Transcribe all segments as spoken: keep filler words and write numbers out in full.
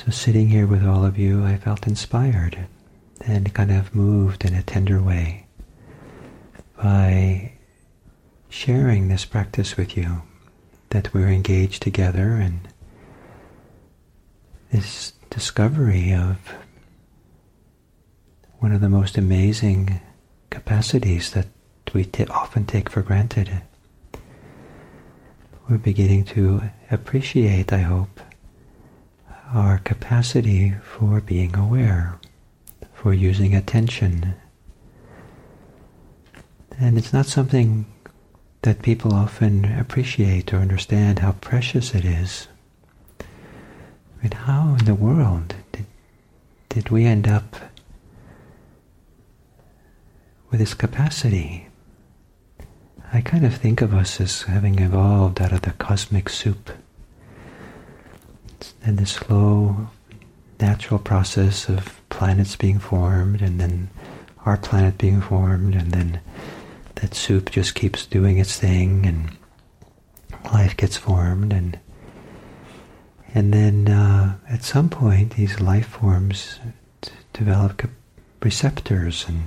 So sitting here with all of you, I felt inspired and kind of moved in a tender way by sharing this practice with you, that we're engaged together in this discovery of one of the most amazing capacities that we t- often take for granted. We're beginning to appreciate, I hope, our capacity for being aware, for using attention. And it's not something that people often appreciate or understand how precious it is. I mean, how in the world did, did we end up with this capacity? I kind of think of us as having evolved out of the cosmic soup, and the slow, natural process of planets being formed, and then our planet being formed, and then that soup just keeps doing its thing, and life gets formed, and and then uh, at some point these life forms t- develop receptors and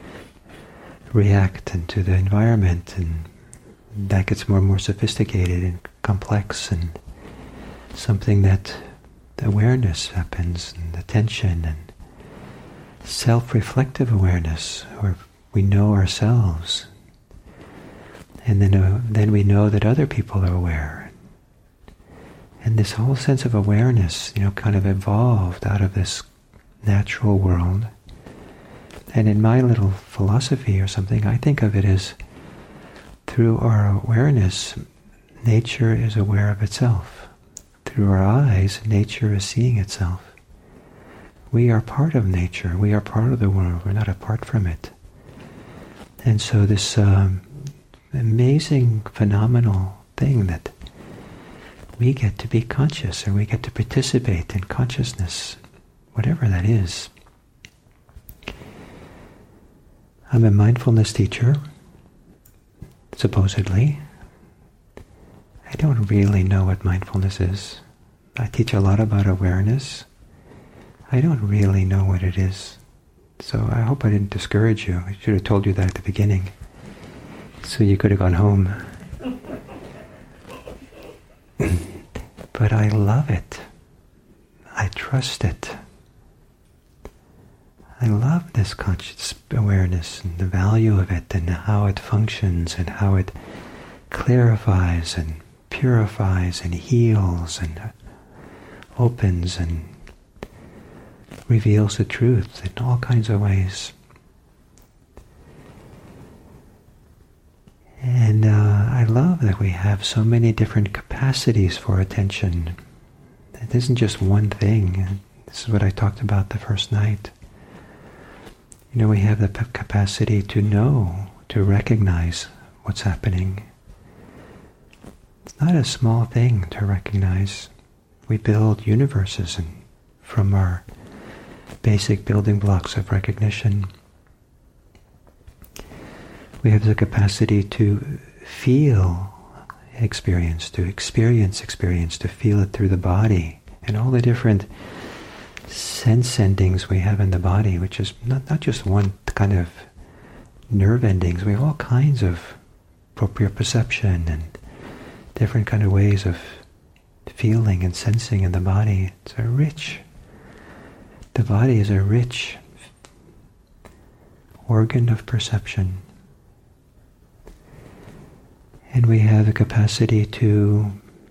react into the environment, and that gets more and more sophisticated and complex, and something that awareness happens, and attention, and self-reflective awareness, where we know ourselves, and then uh, then we know that other people are aware. And this whole sense of awareness, you know, kind of evolved out of this natural world. And in my little philosophy or something, I think of it as through our awareness, nature is aware of itself. Through our eyes, nature is seeing itself. We are part of nature. We are part of the world. We're not apart from it. And so this um, amazing, phenomenal thing that we get to be conscious, or we get to participate in consciousness, whatever that is. I'm a mindfulness teacher, supposedly. I don't really know what mindfulness is. I teach a lot about awareness. I don't really know what it is. So I hope I didn't discourage you. I should have told you that at the beginning, so you could have gone home. But I love it. I trust it. I love this conscious awareness and the value of it, and how it functions, and how it clarifies and purifies and heals and opens and reveals the truth in all kinds of ways. And uh, I love that we have so many different capacities for attention. It isn't just one thing. This is what I talked about the first night. You know, we have the p- capacity to know, to recognize what's happening. It's not a small thing to recognize. We build universes and from our basic building blocks of recognition. We have the capacity to feel experience, to experience experience, to feel it through the body, and all the different sense endings we have in the body, which is not, not just one kind of nerve endings. We have all kinds of proprioception and different kind of ways of feeling and sensing in the body. It's a rich, the body is a rich organ of perception. And we have the capacity to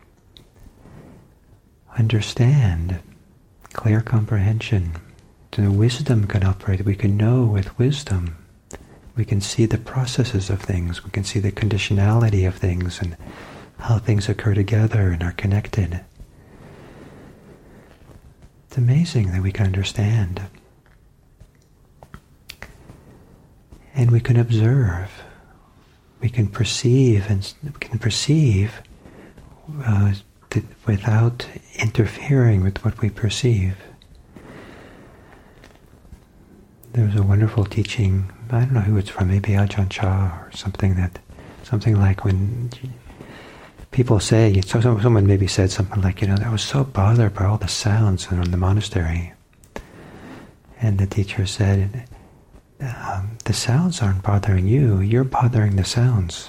understand, clear comprehension. The wisdom can operate. We can know with wisdom. We can see the processes of things. We can see the conditionality of things and how things occur together and are connected. It's amazing that we can understand. And we can observe. We can perceive, and we can perceive uh, th- without interfering with what we perceive. There was a wonderful teaching. I don't know who it's from. Maybe Ajahn Chah or something that, something like when people say, so someone maybe said something like, you know, I was so bothered by all the sounds in the monastery. And the teacher said, um, the sounds aren't bothering you, you're bothering the sounds.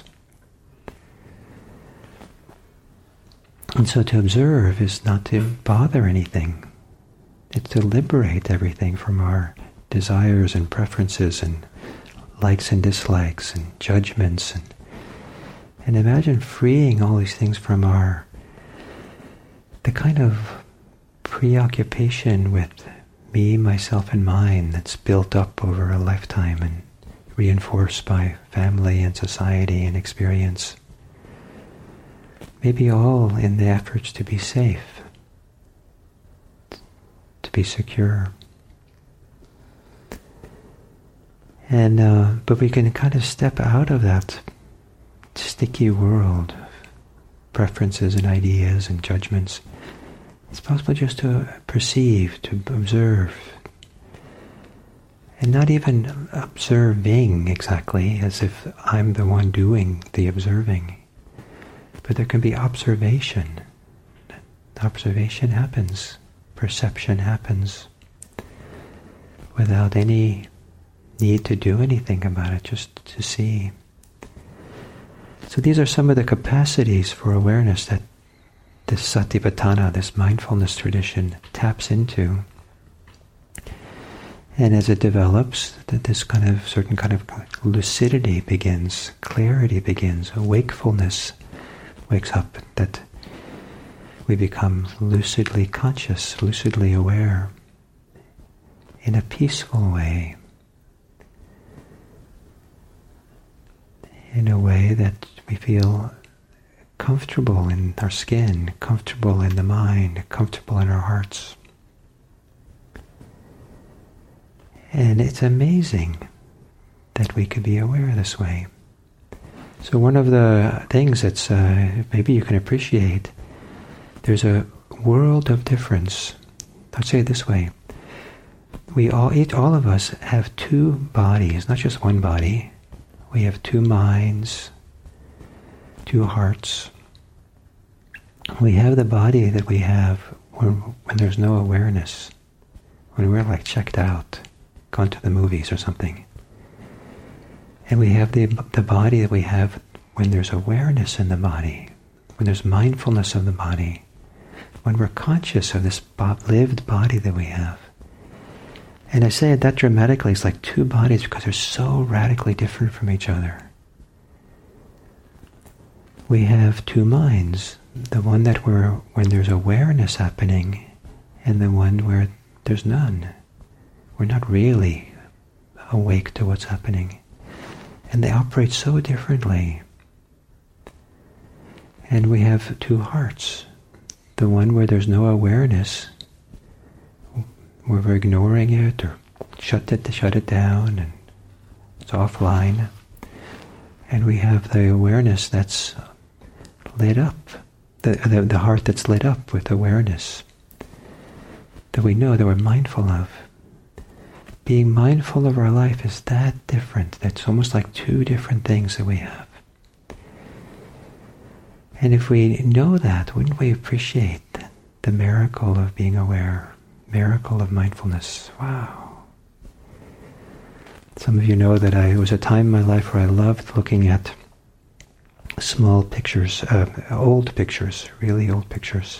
And so to observe is not to bother anything. It's to liberate everything from our desires and preferences and likes and dislikes and judgments. And, and imagine freeing all these things from our, the kind of preoccupation with me, myself, and mine that's built up over a lifetime and reinforced by family and society and experience. Maybe all in the efforts to be safe, to be secure. And uh, but we can kind of step out of that sticky world of preferences and ideas and judgments. It's possible just to perceive, to observe, and not even observing exactly as if I'm the one doing the observing. But there can be observation. Observation happens. Perception happens without any need to do anything about it, just to see. So these are some of the capacities for awareness that this Satipatthana, this mindfulness tradition, taps into. And as it develops, that this kind of certain kind of lucidity begins, clarity begins, a wakefulness wakes up, that we become lucidly conscious, lucidly aware, in a peaceful way, in a way that we feel comfortable in our skin, comfortable in the mind, comfortable in our hearts. And it's amazing that we could be aware this way. So one of the things that's uh, maybe you can appreciate, there's a world of difference. I'll say it this way. We all, each, all of us have two bodies, not just one body. We have two minds, two hearts. We have the body that we have when, when there's no awareness, when we're like checked out, gone to the movies or something. And we have the the body that we have when there's awareness in the body, when there's mindfulness of the body, when we're conscious of this lived body that we have. And I say it that dramatically, it's like two bodies because they're so radically different from each other. We have two minds, the one that we're, when there's awareness happening, and the one where there's none. We're not really awake to what's happening. And they operate so differently. And we have two hearts. The one where there's no awareness, where we're ignoring it or shut it, shut it down, and it's offline. And we have the awareness that's lit up, the, the, the heart that's lit up with awareness, that we know, that we're mindful of. Being mindful of our life is that different. That's almost like two different things that we have. And if we know that, wouldn't we appreciate the miracle of being aware, miracle of mindfulness? Wow. Some of you know that I, it was a time in my life where I loved looking at small pictures, uh, old pictures, really old pictures.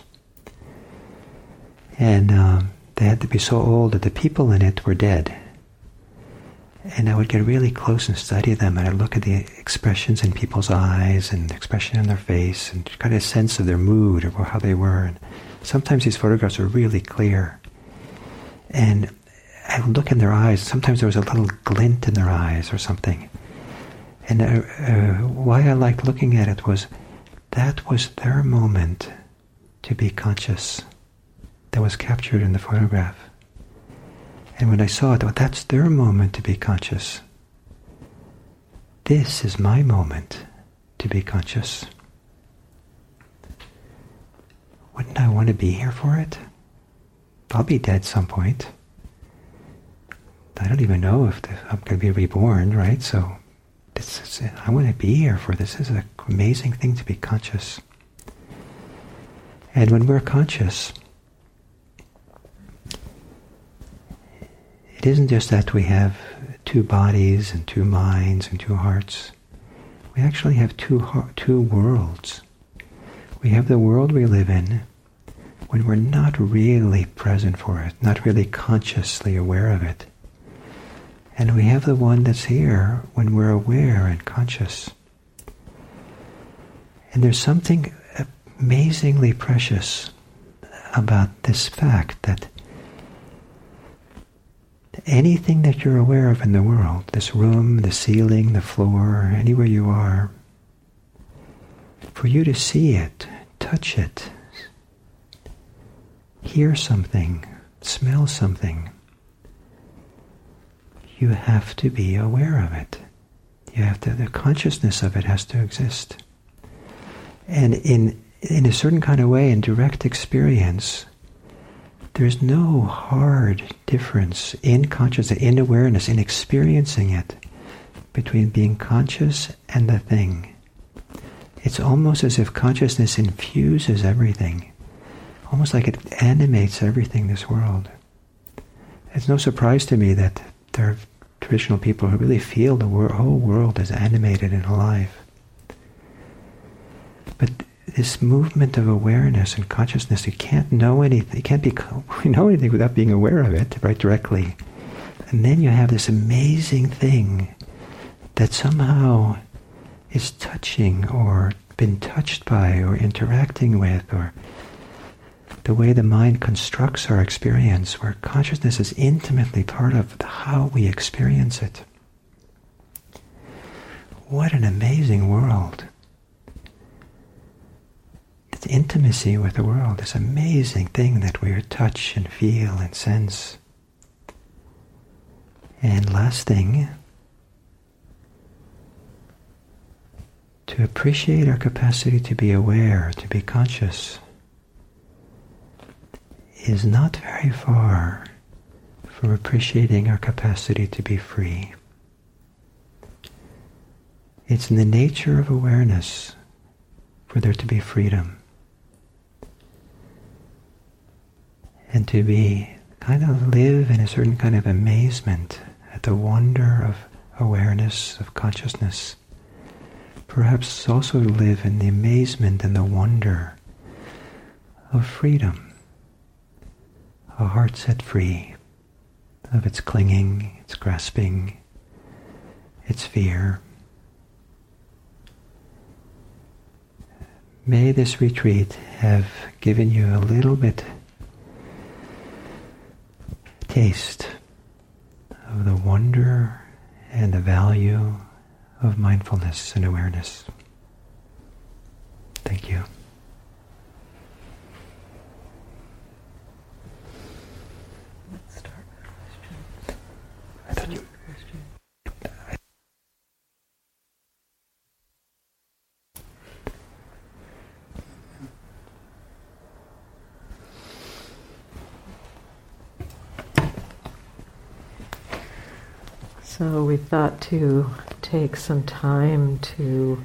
And um, they had to be so old that the people in it were dead. And I would get really close and study them, and I'd look at the expressions in people's eyes and the expression in their face and kind of a sense of their mood or how they were. And sometimes these photographs were really clear. And I would look in their eyes. Sometimes there was a little glint in their eyes or something. And uh, uh, why I liked looking at it was that was their moment to be conscious that was captured in the photograph. And when I saw it, well, that's their moment to be conscious. This is my moment to be conscious. Wouldn't I want to be here for it? I'll be dead some point. I don't even know if the, I'm going to be reborn, right? So this is, I want to be here for this. This is an amazing thing to be conscious. And when we're conscious, it isn't just that we have two bodies and two minds and two hearts. We actually have two two worlds. We have the world we live in when we're not really present for it, not really consciously aware of it. And we have the one that's here when we're aware and conscious. And there's something amazingly precious about this fact that anything that you're aware of in the world, this room, the ceiling, the floor, anywhere you are, for you to see it, touch it, hear something, smell something, you have to be aware of it. You have to, the consciousness of it has to exist. And in in a certain kind of way, in direct experience, there's no hard difference in consciousness, in awareness, in experiencing it, between being conscious and the thing. It's almost as if consciousness infuses everything, almost like it animates everything in this world. It's no surprise to me that there are traditional people who really feel the wor- whole world is animated and alive. But this movement of awareness and consciousness, you can't know anything, you can't be, know anything without being aware of it, right, directly. And then you have this amazing thing that somehow is touching or been touched by or interacting with, or the way the mind constructs our experience, where consciousness is intimately part of how we experience it. What an amazing world. This intimacy with the world, this amazing thing that we touch and feel and sense. And last thing, to appreciate our capacity to be aware, to be conscious, is not very far from appreciating our capacity to be free. It's in the nature of awareness for there to be freedom. And to be, kind of live in a certain kind of amazement at the wonder of awareness, of consciousness. Perhaps also to live in the amazement and the wonder of freedom. A heart set free of its clinging, its grasping, its fear. May this retreat have given you a little bit taste of the wonder and the value of mindfulness and awareness. Thank you. Let's start with questions. I thought you... So we thought to take some time to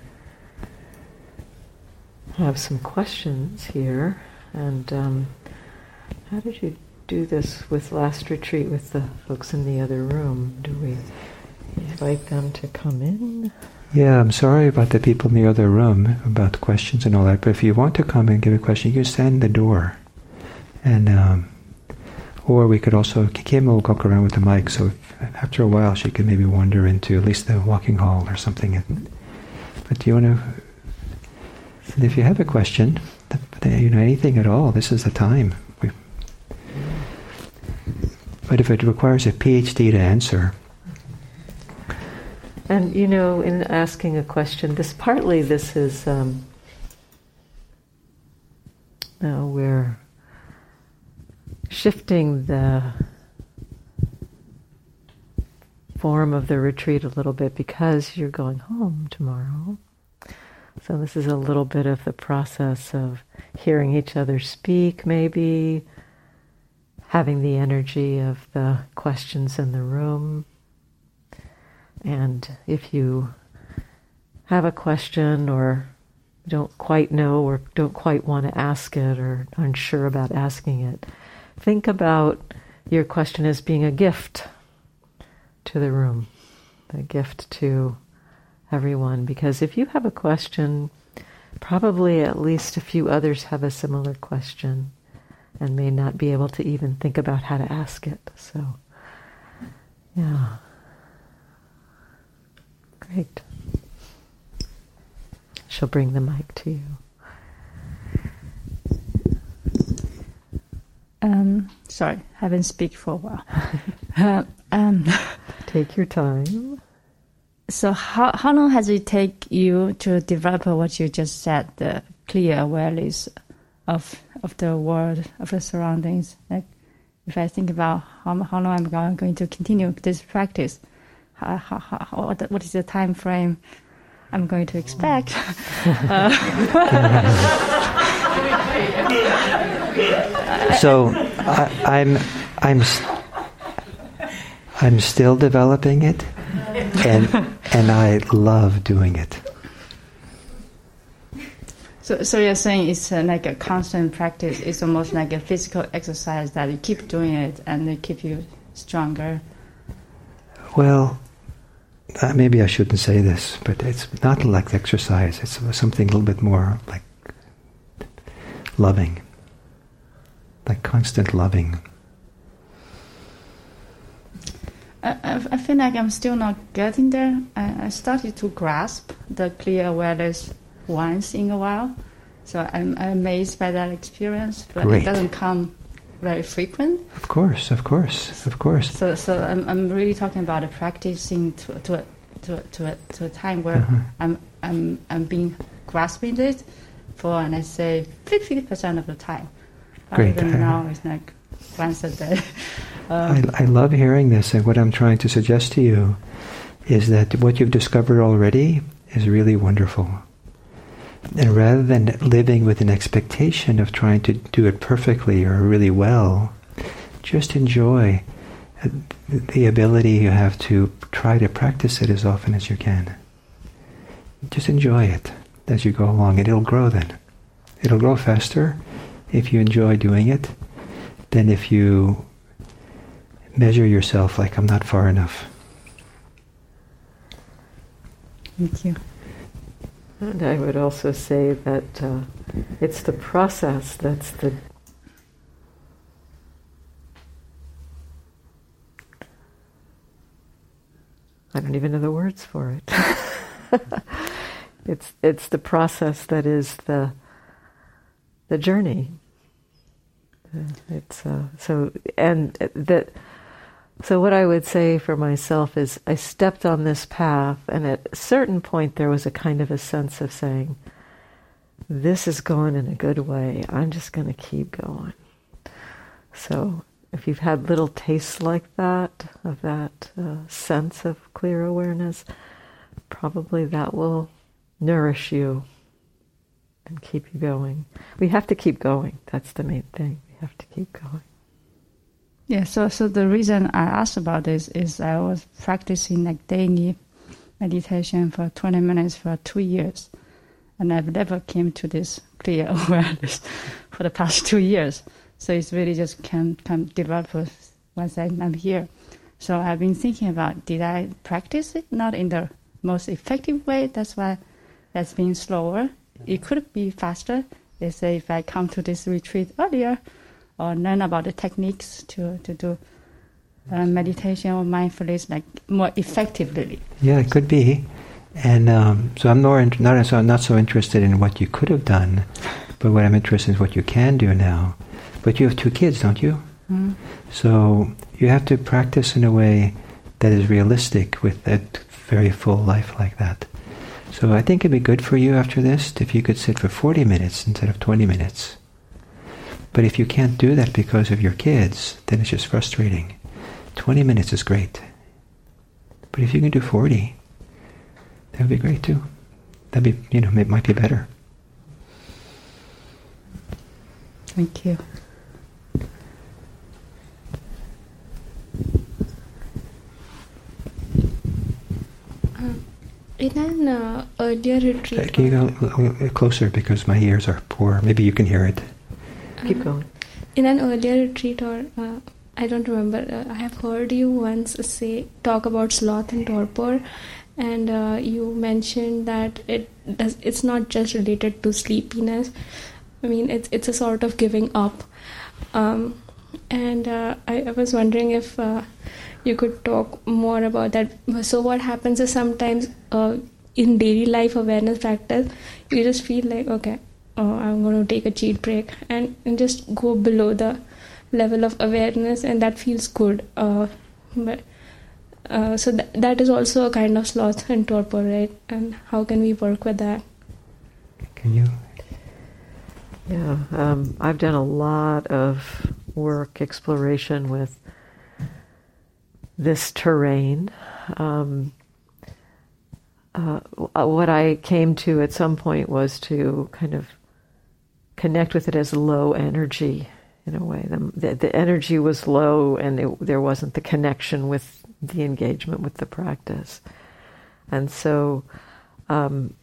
have some questions here. And um, how did you do this with last retreat with the folks in the other room? Do we invite them to come in? Yeah, I'm sorry about the people in the other room, about questions and all that, but if you want to come and give a question, you can stand in the door. And um, or we could also, Kim will walk around with the mic, so if, after a while she could maybe wander into at least the walking hall or something. But do you want to, if you have a question, you know, anything at all, this is the time. We, but if it requires a PhD to answer. And you know, in asking a question, this partly this is, um, uh, we're shifting the form of the retreat a little bit because you're going home tomorrow. So this is a little bit of the process of hearing each other speak, maybe having the energy of the questions in the room. And if you have a question or don't quite know or don't quite want to ask it or unsure about asking it, think about your question as being a gift to the room, a gift to everyone. Because if you have a question, probably at least a few others have a similar question and may not be able to even think about how to ask it. So, yeah. Great. She'll bring the mic to you. Um, sorry, haven't speak for a while. uh, um, Take your time. So how how long has it take you to develop what you just said, the clear awareness of of the world, of the surroundings? Like, if I think about how how long I'm going to continue this practice, how, how, how, what is the time frame I'm going to expect? uh, so I, I'm I'm I'm still developing it, and and I love doing it. So, so you're saying it's uh, like a constant practice. It's almost like a physical exercise that you keep doing it, and they keep you stronger. Well, uh, maybe I shouldn't say this, but it's not like exercise. It's something a little bit more like loving, like constant loving. I, I feel like I'm still not getting there. I, I started to grasp the clear awareness once in a while, so I'm, I'm amazed by that experience, but Great. It doesn't come very frequent. Of course, of course, of course. So, so I'm I'm really talking about a practicing to to a, to a, to a, to a time where Uh-huh. I'm I'm I'm being grasping it for, and I say fifty percent of the time. Great. Rather than now it's like once a day. um, I, I love hearing this, and what I'm trying to suggest to you is that what you've discovered already is really wonderful. And rather than living with an expectation of trying to do it perfectly or really well, just enjoy the ability you have to try to practice it as often as you can. Just enjoy it as you go along, and it'll grow then. It'll grow faster if you enjoy doing it than if you measure yourself like, I'm not far enough. Thank you. And I would also say that uh, it's the process that's the I don't even know the words for it. it's it's the process that is the the journey. Uh, it's uh, so and that. So what I would say for myself is I stepped on this path, and at a certain point there was a kind of a sense of saying, this is going in a good way. I'm just going to keep going. So if you've had little tastes like that, of that uh, sense of clear awareness, probably that will nourish you and keep you going. We have to keep going. That's the main thing. We have to keep going. Yeah, so so the reason I asked about this is I was practicing like daily meditation for twenty minutes for two years, and I've never came to this clear awareness for the past two years. So it's really just can can develop once I'm here. So I've been thinking about, did I practice it not in the most effective way? That's why that's been slower. It could be faster. They say if I come to this retreat earlier, or learn about the techniques to, to do uh, meditation or mindfulness like more effectively. Yeah, it could be. And um, so I'm more int- not, so I'm not so interested in what you could have done, but what I'm interested in is what you can do now. But you have two kids, don't you? Mm. So you have to practice in a way that is realistic with a very full life like that. So I think it'd be good for you after this if you could sit for forty minutes instead of twenty minutes. But if you can't do that because of your kids, then it's just frustrating. twenty minutes is great. But if you can do forty, that would be great too. That'd be, you know, it might be better. Thank you. In an uh, earlier retreat... Can you go a little closer because my ears are poor? Maybe you can hear it. Uh, Keep going. In an earlier retreat, or uh, I don't remember, uh, I have heard you once say, talk about sloth and torpor, and uh, you mentioned that it does, it's not just related to sleepiness. I mean, it's it's a sort of giving up. Um, and uh, I, I was wondering if uh, you could talk more about that. So what happens is sometimes uh, in daily life awareness practice, you just feel like, okay, oh, I'm going to take a cheat break and, and just go below the level of awareness, and that feels good. Uh, but uh, so th- that is also a kind of sloth and torpor, right? And how can we work with that? Can you? Yeah, um, I've done a lot of work, exploration with this terrain. Um, uh, what I came to at some point was to kind of connect with it as low energy, in a way. The, the, the energy was low, and it, there wasn't the connection with the engagement with the practice. And so, um,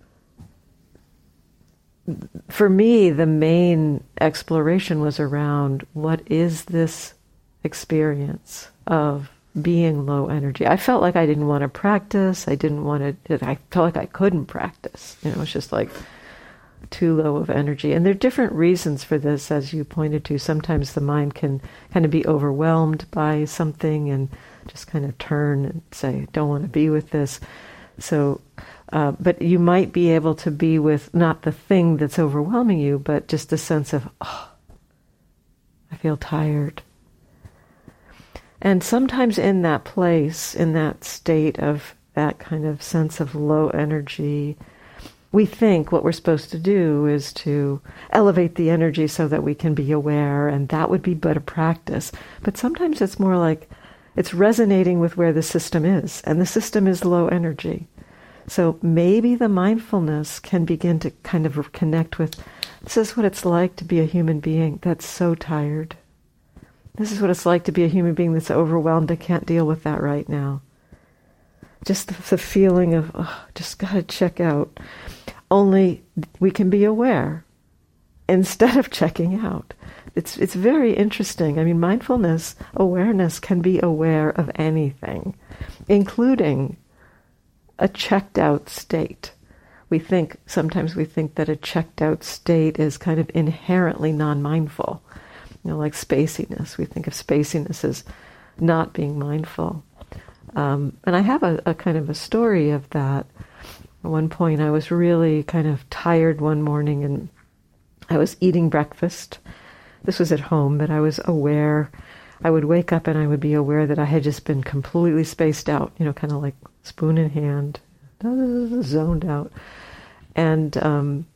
for me, the main exploration was around what is this experience of being low energy. I felt like I didn't want to practice. I didn't want to, I felt like I couldn't practice. You know, it was just like too low of energy. And there are different reasons for this, as you pointed to. Sometimes the mind can kind of be overwhelmed by something and just kind of turn and say, don't want to be with this. So, uh, but you might be able to be with not the thing that's overwhelming you, but just a sense of, oh, I feel tired. And sometimes in that place, in that state of that kind of sense of low energy, we think what we're supposed to do is to elevate the energy so that we can be aware, and that would be better practice. But sometimes it's more like it's resonating with where the system is, and the system is low energy. So maybe the mindfulness can begin to kind of connect with, this is what it's like to be a human being that's so tired. This is what it's like to be a human being that's overwhelmed. I can't deal with that right now. Just the, the feeling of, oh, just got to check out. Only we can be aware instead of checking out. It's it's very interesting. I mean, mindfulness, awareness can be aware of anything, including a checked out state. We think, sometimes we think that a checked out state is kind of inherently non-mindful. You know, like spaciness. We think of spaciness as not being mindful. Um, and I have a, a kind of a story of that. At one point I was really kind of tired one morning, and I was eating breakfast. This was at home, but I was aware. I would wake up and I would be aware that I had just been completely spaced out, you know, kind of like spoon in hand, zoned out. And um,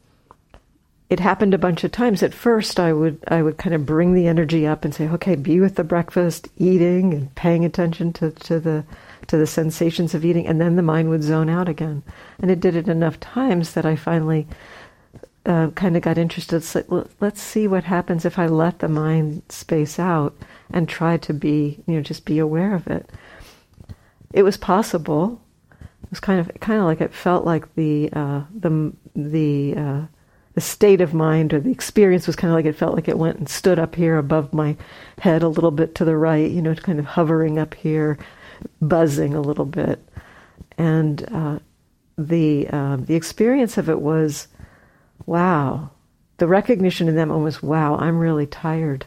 it happened a bunch of times. At first I would I would kind of bring the energy up and say, okay, be with the breakfast, eating and paying attention to, to the to the sensations of eating, and then the mind would zone out again. And it did it enough times that I finally uh, kind of got interested. It's like, well, let's see what happens if I let the mind space out and try to be, you know, just be aware of it. It was possible. It was kind of kind of like it felt like the uh, the the uh, the state of mind, or the experience was kind of like it felt like it went and stood up here above my head a little bit to the right, you know, kind of hovering up here, buzzing a little bit. And uh, the uh, the experience of it was, wow. The recognition in that moment was, wow, I'm really tired.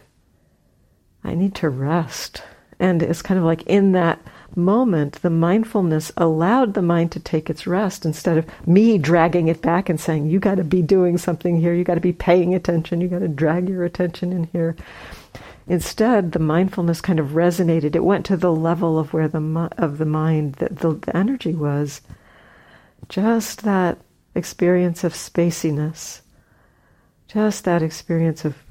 I need to rest. And it's kind of like in that moment, the mindfulness allowed the mind to take its rest instead of me dragging it back and saying, you got to be doing something here, you got to be paying attention, you got to drag your attention in here. Instead, the mindfulness kind of resonated. It went to the level of where the of the mind, that the, the energy was. Just that experience of spaciness, just that experience of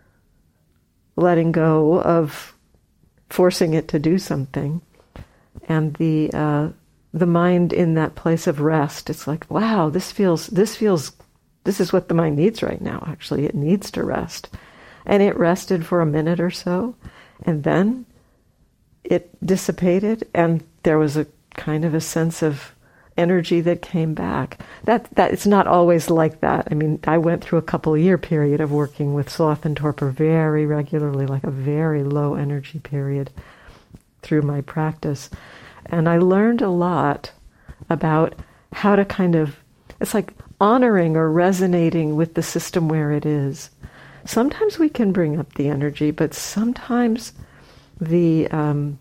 letting go of forcing it to do something. And the uh, the mind in that place of rest, it's like, wow, this feels, this feels, this is what the mind needs right now, actually. It needs to rest. And it rested for a minute or so, and then it dissipated, and there was a kind of a sense of energy that came back. That that it's not always like that. I mean, I went through a couple of year period of working with sloth and torpor very regularly, like a very low energy period through my practice. And I learned a lot about how to kind of, it's like honoring or resonating with the system where it is. Sometimes we can bring up the energy, but sometimes the um,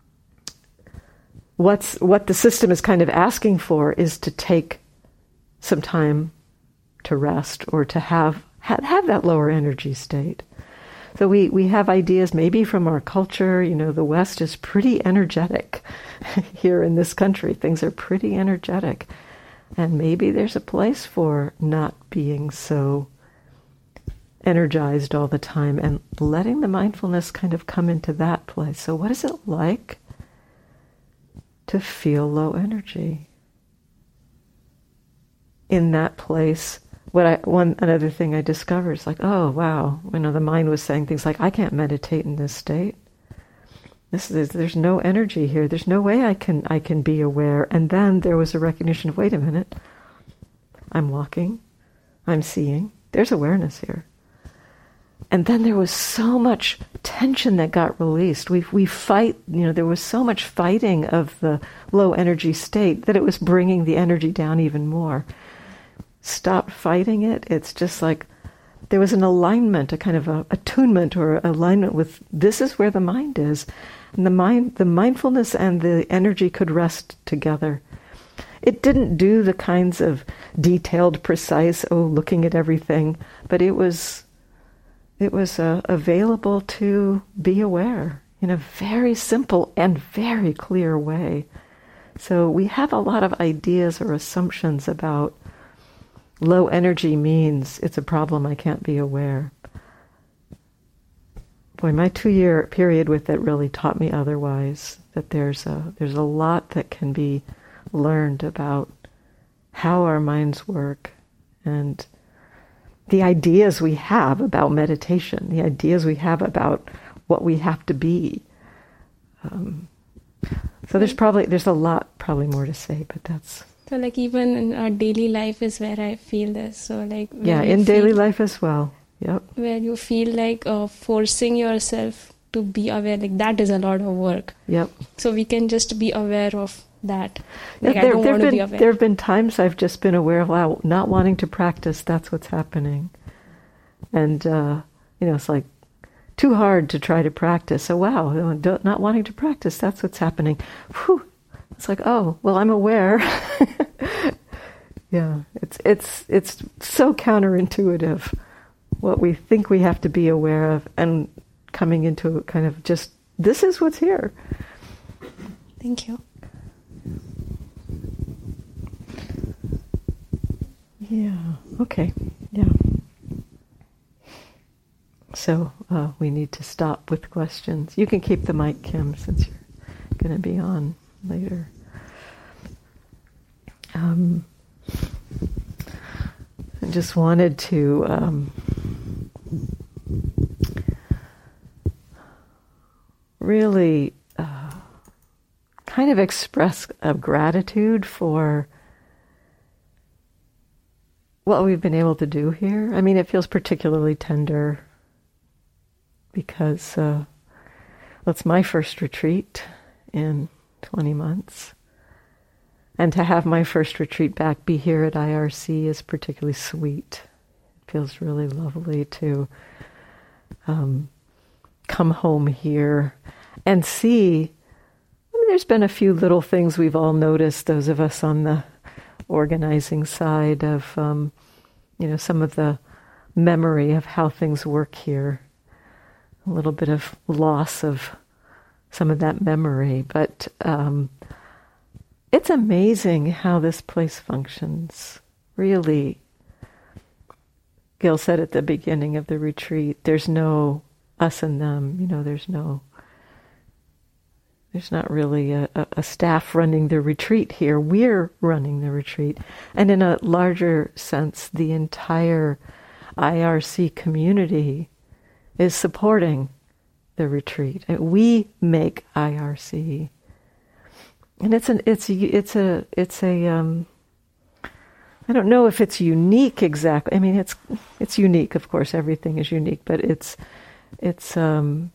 what's what the system is kind of asking for is to take some time to rest or to have ha- have that lower energy state. So we, we have ideas maybe from our culture. You know, the West is pretty energetic here in this country. Things are pretty energetic. And maybe there's a place for not being so energized all the time and letting the mindfulness kind of come into that place. So what is it like to feel low energy? In that place, what I one another thing I discovered is like, oh wow, you know, the mind was saying things like, I can't meditate in this state. This is there's no energy here. There's no way I can I can be aware. And then there was a recognition of, wait a minute, I'm walking, I'm seeing, there's awareness here. And then there was so much tension that got released. We we fight, you know, there was so much fighting of the low energy state that it was bringing the energy down even more. Stop fighting it. It's just like there was an alignment, a kind of a attunement or alignment with this is where the mind is. And the mind, the mindfulness and the energy could rest together. It didn't do the kinds of detailed, precise, oh, looking at everything, but it was it was uh, available to be aware in a very simple and very clear way. So we have a lot of ideas or assumptions about low energy means it's a problem, I can't be aware. Boy, my two-year period with it really taught me otherwise, that there's a, there's a lot that can be learned about how our minds work and the ideas we have about meditation, the ideas we have about what we have to be. Um, so there's probably, there's a lot probably more to say, but that's... So like even in our daily life is where I feel this. So like yeah, in daily life as well. Yep. Where you feel like uh, forcing yourself to be aware, like that is a lot of work. Yep. So we can just be aware of that. Like yeah, there, I don't there want to been, be aware. There have been times I've just been aware of, wow, not wanting to practice, that's what's happening. And, uh, you know, it's like too hard to try to practice. So wow, not wanting to practice, that's what's happening. Whew. It's like, oh, well, I'm aware. Yeah, it's it's it's so counterintuitive what we think we have to be aware of and coming into kind of just, this is what's here. Thank you. Yeah, okay, yeah. So uh, we need to stop with questions. You can keep the mic, Kim, since you're going to be on later. Um, I just wanted to um, really uh, kind of express a gratitude for what we've been able to do here. I mean, it feels particularly tender because uh, well, it's my first retreat in twenty months. And to have my first retreat back be here at I R C is particularly sweet. It feels really lovely to um, come home here and see. I mean, there's been a few little things we've all noticed, those of us on the organizing side of, um, you know, some of the memory of how things work here. A little bit of loss of some of that memory, but um, it's amazing how this place functions. Really, Gil said at the beginning of the retreat, there's no us and them, you know, there's no, there's not really a, a staff running the retreat here. We're running the retreat. And in a larger sense, the entire I R C community is supporting the retreat. We make I R C. and it's an it's a, it's a it's a um, I don't know if it's unique exactly. I mean, it's it's unique, of course. Everything is unique, but it's it's um,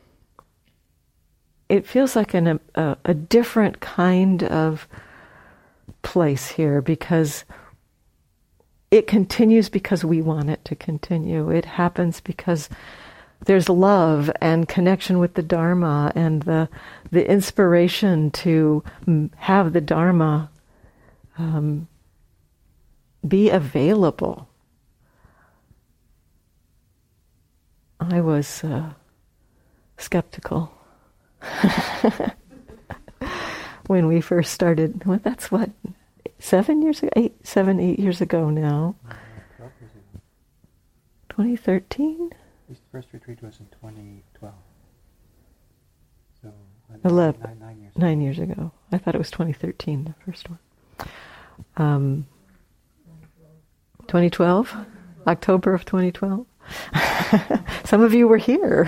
it feels like an, a a different kind of place here, because it continues because we want it to continue. It happens because there's love and connection with the Dharma and the the inspiration to have the Dharma um, be available. I was uh, skeptical when we first started. Well, that's what, seven years ago, eight, seven, eight years ago now. twenty thirteen. The first retreat was in twenty twelve. So Eleven, nine, nine years. Nine years ago. I thought it was twenty thirteen, the first one. Um, twenty twelve, October of twenty twelve. Some of you were here.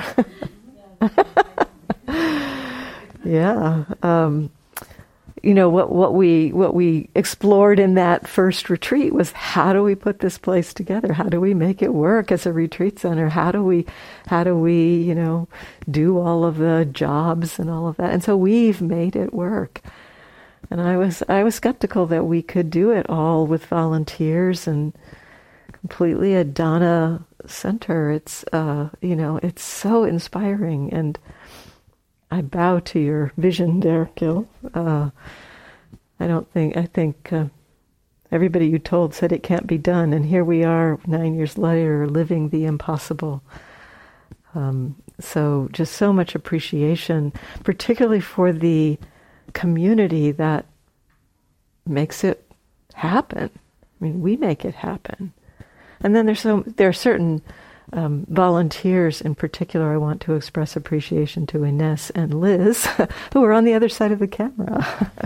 Yeah. Um, you know, what, what we what we explored in that first retreat was, how do we put this place together? How do we make it work as a retreat center? How do we how do we, you know, do all of the jobs and all of that? And so we've made it work. And I was I was skeptical that we could do it all with volunteers and completely a Dana center. It's uh, you know, it's so inspiring, and I bow to your vision there, Gil. Uh, I don't think, I think uh, everybody you told said it can't be done, and here we are nine years later living the impossible. Um, so just so much appreciation, particularly for the community that makes it happen. I mean, we make it happen. And then there's so there are certain Um, volunteers in particular I want to express appreciation to, Ines and Liz, who are on the other side of the camera,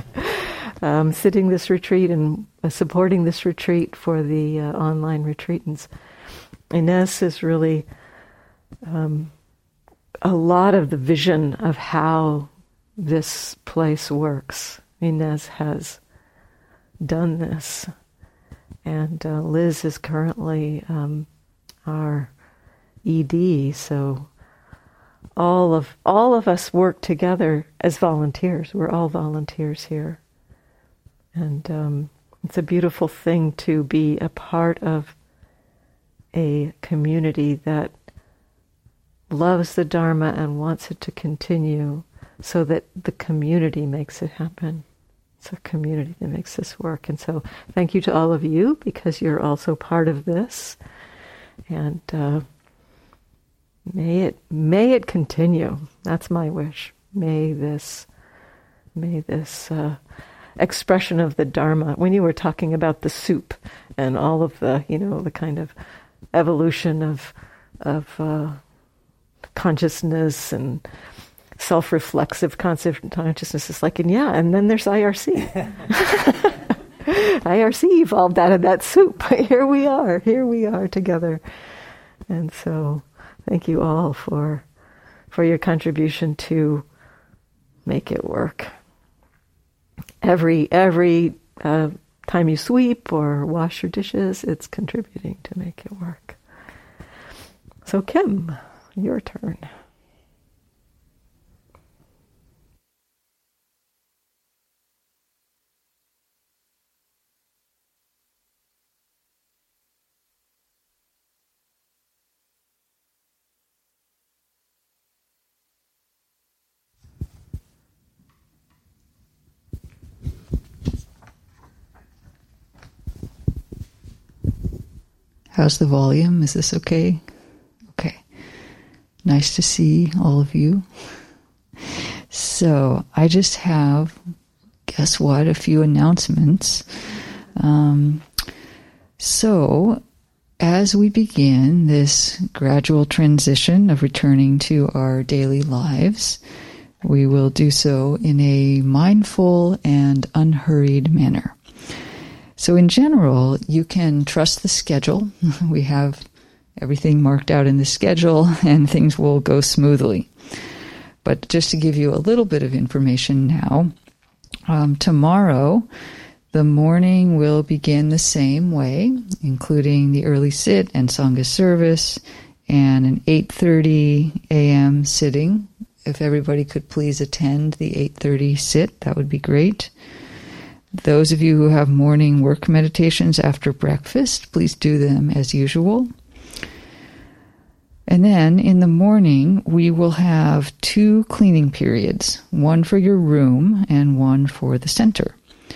um, sitting this retreat and uh, supporting this retreat for the uh, online retreatants. Ines is really um, a lot of the vision of how this place works. Ines has done this, and uh, Liz is currently um, our E D, so all of all of us work together as volunteers. We're all volunteers here, and um, it's a beautiful thing to be a part of a community that loves the Dharma and wants it to continue, so that the community makes it happen. It's a community that makes this work, and so thank you to all of you, because you're also part of this, and. Uh, May it may it continue. That's my wish. May this may this uh, expression of the Dharma. When you were talking about the soup and all of the, you know, the kind of evolution of of uh, consciousness and self-reflexive concept consciousness, is like, and yeah, and then there's I R C. I R C evolved out of that soup. Here we are. Here we are together, and so. Thank you all for for your contribution to make it work. Every every uh, time you sweep or wash your dishes, it's contributing to make it work. So Kim, your turn. How's the volume? Is this okay? Okay. Nice to see all of you. So I just have, guess what, a few announcements. Um, so as we begin this gradual transition of returning to our daily lives, we will do so in a mindful and unhurried manner. So in general, you can trust the schedule. We have everything marked out in the schedule, and things will go smoothly. But just to give you a little bit of information now, Um, tomorrow, the morning will begin the same way, including the early sit and Sangha service and an eight thirty a.m. sitting. If everybody could please attend the eight thirty sit, that would be great. Those of you who have morning work meditations after breakfast, please do them as usual. And then in the morning, we will have two cleaning periods, one for your room and one for the center.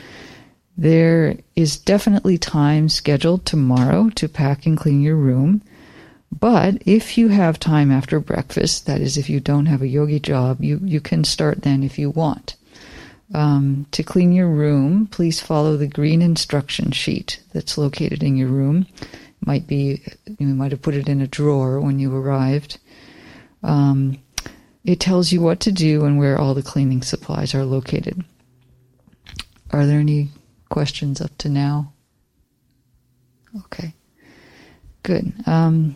There is definitely time scheduled tomorrow to pack and clean your room, but if you have time after breakfast, that is if you don't have a yogi job, you, you can start then if you want. Um, to clean your room, please follow the green instruction sheet that's located in your room. Might be, you might have put it in a drawer when you arrived. Um, it tells you what to do and where all the cleaning supplies are located. Are there any questions up to now? Okay, good. Um,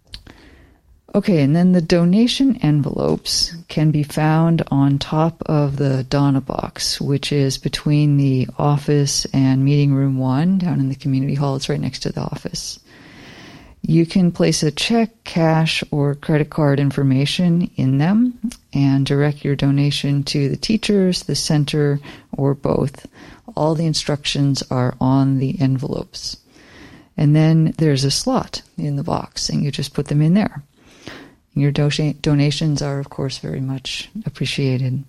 okay, and then the donation envelopes can be found on top of the Dana box, which is between the office and meeting room one down in the community hall. It's right next to the office. You can place a check, cash, or credit card information in them and direct your donation to the teachers, the center, or both. All the instructions are on the envelopes. And then there's a slot in the box, and you just put them in there. Your do- donations are, of course, very much appreciated.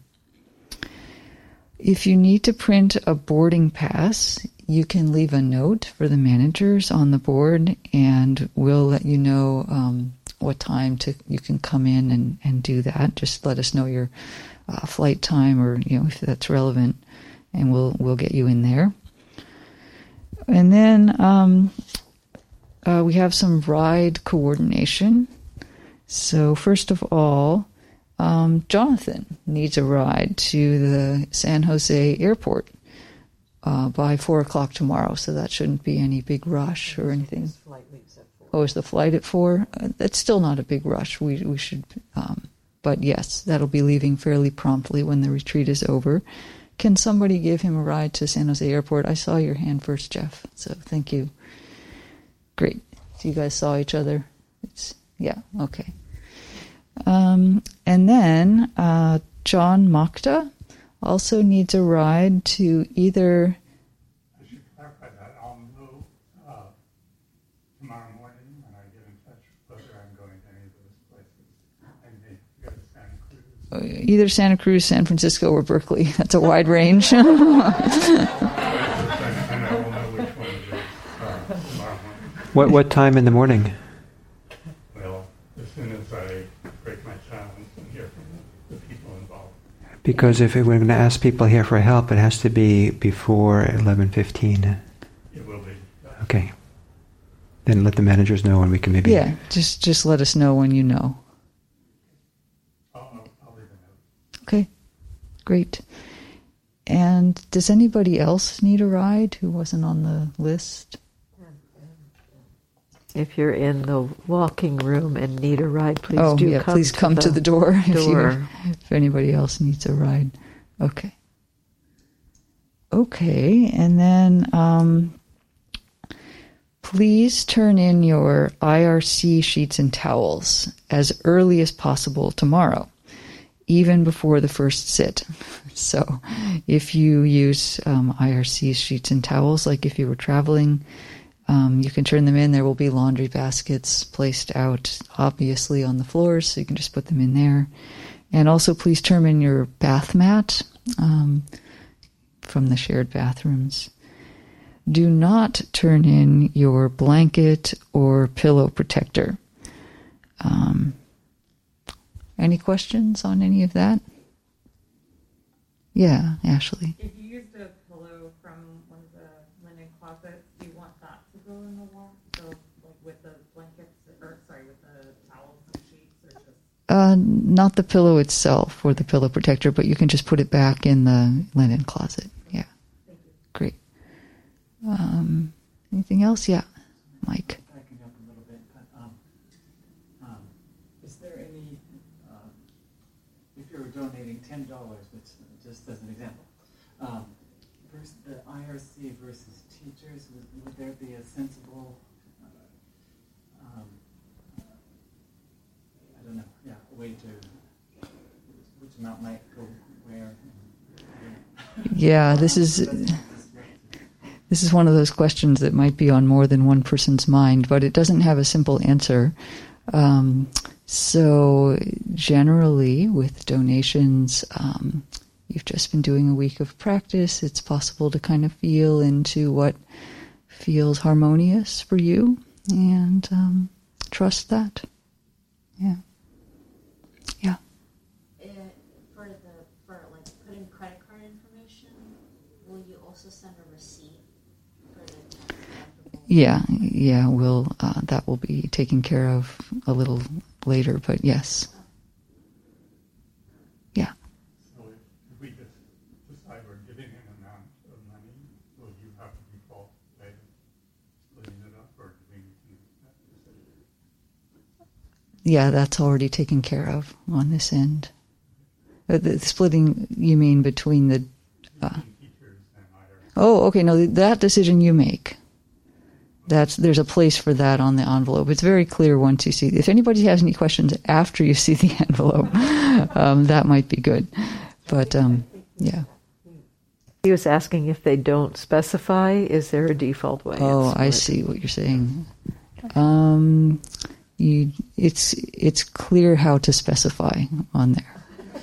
If you need to print a boarding pass, you can leave a note for the managers on the board, and we'll let you know um, what time to you can come in and, and do that. Just let us know your uh, flight time, or you know if that's relevant, and we'll we'll get you in there. And then um, uh, we have some ride coordination. So first of all, um, Jonathan needs a ride to the San Jose airport uh, by four o'clock tomorrow, so that shouldn't be any big rush or anything. His flight leaves at four. Oh, is the flight at four? Uh, that's still not a big rush. We we should, um, but yes, that'll be leaving fairly promptly when the retreat is over. Can somebody give him a ride to San Jose airport? I saw your hand first, Jeff, so thank you. Great. So you guys saw each other? It's, yeah, okay. Um, and then uh, John Makta also needs a ride to either... I should clarify that. I'll know uh, tomorrow morning when I get in touch whether I'm going to any of those places. I may go to Santa Cruz. Either Santa Cruz, San Francisco, or Berkeley. That's a wide range. And I will know which one it is uh, tomorrow morning. What what time in the morning? Well, as soon as I break my silence and hear from the, the people involved. Because if we're going to ask people here for help, it has to be before eleven fifteen. It will be. Uh, Okay. Then let the managers know, and we can maybe... Yeah, just just let us know when you know. I'll, I'll, I'll leave a note. Okay, great. And does anybody else need a ride who wasn't on the list? If you're in the walking room and need a ride, please oh, do yeah, come please to come the to the door, if, door. you, if anybody else needs a ride. Okay. Okay, and then um, please turn in your I R C sheets and towels as early as possible tomorrow, even before the first sit. So if you use um, I R C sheets and towels, like if you were traveling, Um, you can turn them in. There will be laundry baskets placed out, obviously, on the floors, so you can just put them in there. And also, please turn in your bath mat um, from the shared bathrooms. Do not turn in your blanket or pillow protector. Um, any questions on any of that? Yeah, Ashley. If you used a pillow from one of the linen closets, do you want that to go in the wall? So, like with the blankets, or sorry, with the towels and sheets, or just? Uh, not the pillow itself or the pillow protector, but you can just put it back in the linen closet. Yeah. Thank you. Great. Um, anything else? Yeah, Mike. I can help a little bit, but um, um, is there any, uh, if you're donating ten dollars, which just as an example, um, vers- the I R C versus teachers, would, would there be a sensible, uh, um, I don't know, yeah, a way to, which amount might go where? Yeah, this is this is one of those questions that might be on more than one person's mind, but it doesn't have a simple answer. Um, so generally, with donations, um, you've just been doing a week of practice. It's possible to kind of feel into what feels harmonious for you, and um, trust that. Yeah. Yeah. For the for like putting credit card information, will you also send a receipt for the tax deductible? Yeah, yeah. We'll uh, that will be taken care of a little later, but yes. Yeah. So if, if we just decide we're giving an amount of money, will you have to default later splitting it up, or do we need to make that decision? Yeah, that's already taken care of on this end. Uh, the splitting, you mean between the... Uh, Teachers and I R C. oh, okay, no, that decision you make. That's There's a place for that on the envelope. It's very clear once you see... If anybody has any questions after you see the envelope, um, that might be good. But, um, yeah. He was asking if they don't specify, is there a default way? Oh, it's I split? see what you're saying. Um, you, it's it's clear how to specify on there.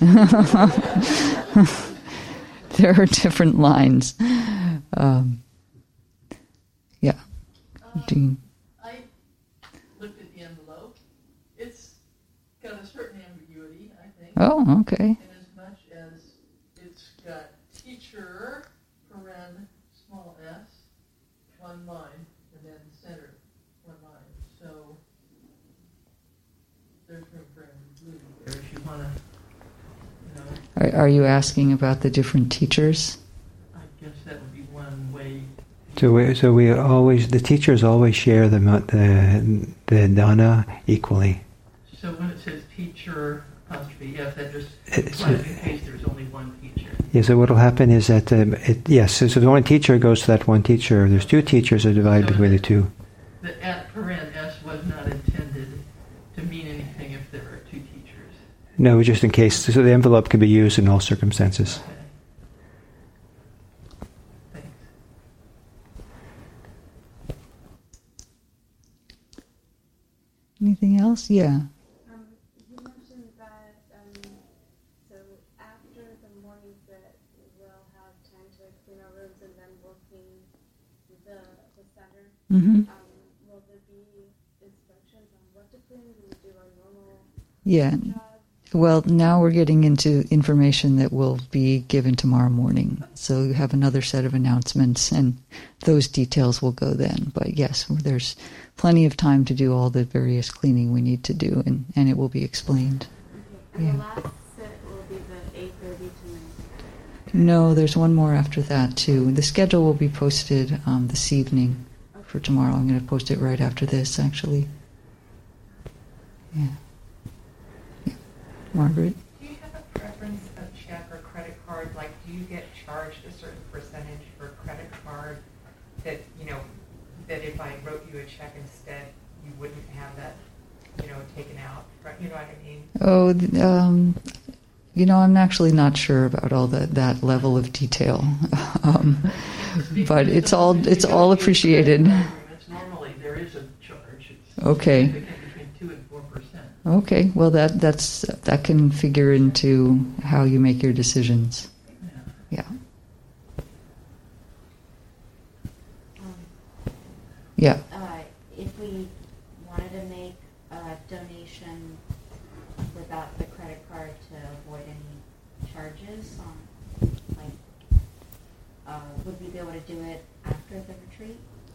There are different lines. Um, yeah. Um, Dean. I looked at the envelope. It's got a certain ambiguity, I think. Oh, okay. In as much as it's got teacher, paren, small s, one line, and then center, one line. So there's room for ambiguity there if you want to, you know. Are, are you asking about the different teachers? I guess that would be one way. So we, so we always, the teachers always share the the the dana equally. So when it says teacher apostrophe f, that just It's implies a- in case there's only one teacher. Yeah. So what will happen is that um, it, yes. So, so the only teacher goes to that one teacher. If there's two teachers, are divided So between the the- two. The at paren s was not intended to mean anything if there are two teachers. No, just in case. So the envelope can be used in all circumstances. Okay. Thanks. Anything else? Yeah. Um, you mentioned that um, so after the mornings that we'll have time to clean our rooms and then we'll clean the the center. Mm-hmm. Um, will there be instructions on what to clean? Do we do our normal Yeah. job? Well, now we're getting into information that will be given tomorrow morning. So you have another set of announcements, and those details will go then. But yes, there's plenty of time to do all the various cleaning we need to do, and, and it will be explained. Okay. And Yeah. the last set will be the eight thirty to nine thirty. No, there's one more after that, too. The schedule will be posted um, this evening for tomorrow. I'm going to post it right after this, actually. Yeah. Yeah. Margaret? Do you have a preference of check or credit card? Like, do you get charged a certain percentage for credit card that, you know, that if I wrote you a check instead, you wouldn't have that, you know, taken out? You know what I mean? Oh, th- um, you know, I'm actually not sure about all that that level of detail, um, but it's all it's all appreciated. Normally there is a charge. It's Okay. significant between two and four percent. Okay, well that that's that can figure into how you make your decisions. Yeah. Um, Yeah. uh, if we wanted to make a donation without the credit card to avoid any charges on, like, uh, would we be able to do it after the retreat?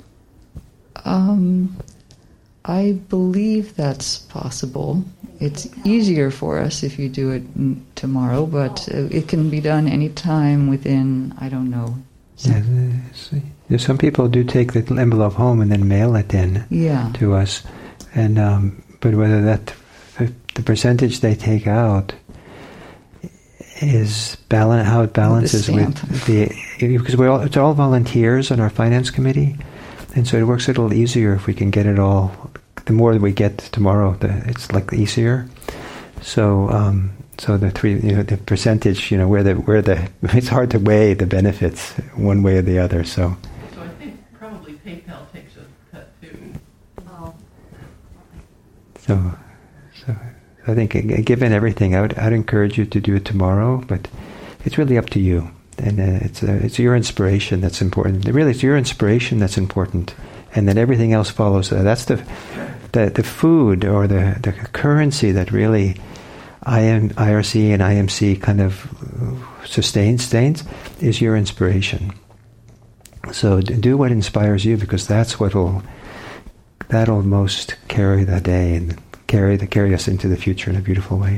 Um, I believe that's possible. It's easier for us if you do it mm, tomorrow, but uh, it can be done anytime within, I don't know. Yeah, there's- there's some people do take the envelope home and then mail it in Yeah. to us, and um, but whether that the percentage they take out, is balance, how it balances with the, because we're all, it's all volunteers on our finance committee, and so it works a little easier if we can get it all. The more that we get tomorrow, the, it's like easier. So, um, so the three, you know, the percentage, you know, where the where the it's hard to weigh the benefits one way or the other. So. So I think probably PayPal takes a cut too. Oh. So, so I think given everything, I would I'd encourage you to do it tomorrow, but it's really up to you, and uh, it's uh, it's your inspiration that's important. Really, it's your inspiration that's important, and then everything else follows. Uh, that's the the the food or the the currency that really I M, I R C and I M C kind of sustains, sustains, is your inspiration. So do what inspires you, because that's what'll that'll most carry the day and carry the carry us into the future in a beautiful way.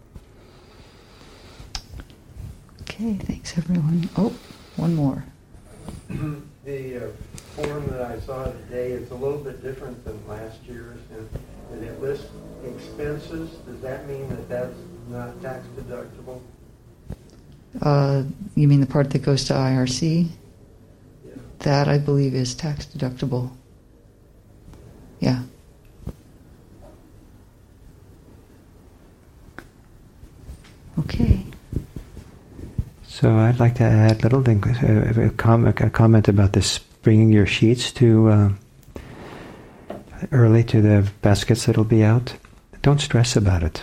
Okay, thanks everyone. Oh, one more. The uh, form that I saw today is a little bit different than last year's, and, and it lists expenses. Does that mean that that's not tax deductible? Uh, you mean the part that goes to I R C? Yeah. That, I believe, is tax deductible. Yeah. Okay. So I'd like to add a little thing, a, a, comment, a comment about this, bringing your sheets to uh, early to the baskets that'll be out. Don't stress about it.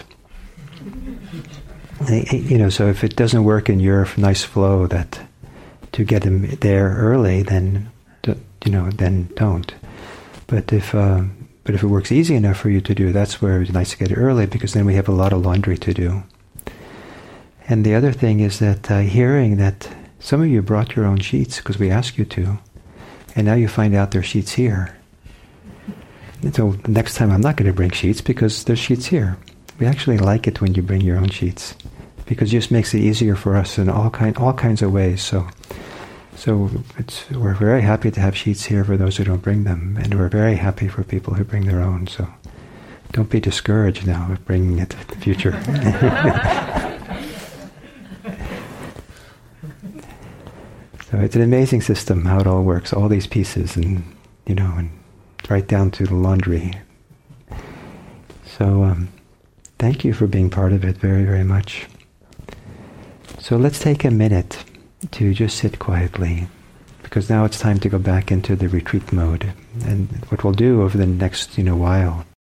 You know, so if it doesn't work in your nice flow that to get them there early, then you know, then don't. But if uh, but if it works easy enough for you to do, that's where it's nice to get it early, because then we have a lot of laundry to do. And the other thing is that uh, hearing that some of you brought your own sheets because we asked you to, and now you find out there's sheets here. And so next time I'm not going to bring sheets because there's sheets here. We actually like it when you bring your own sheets, because it just makes it easier for us in all kind all kinds of ways. So, so it's we're very happy to have sheets here for those who don't bring them, and we're very happy for people who bring their own. So, don't be discouraged now of bringing it in the future. So it's an amazing system how it all works, all these pieces, and you know, and right down to the laundry. So um, thank you for being part of it very, very much. So let's take a minute to just sit quietly, because now it's time to go back into the retreat mode. And what we'll do over the next, you know, while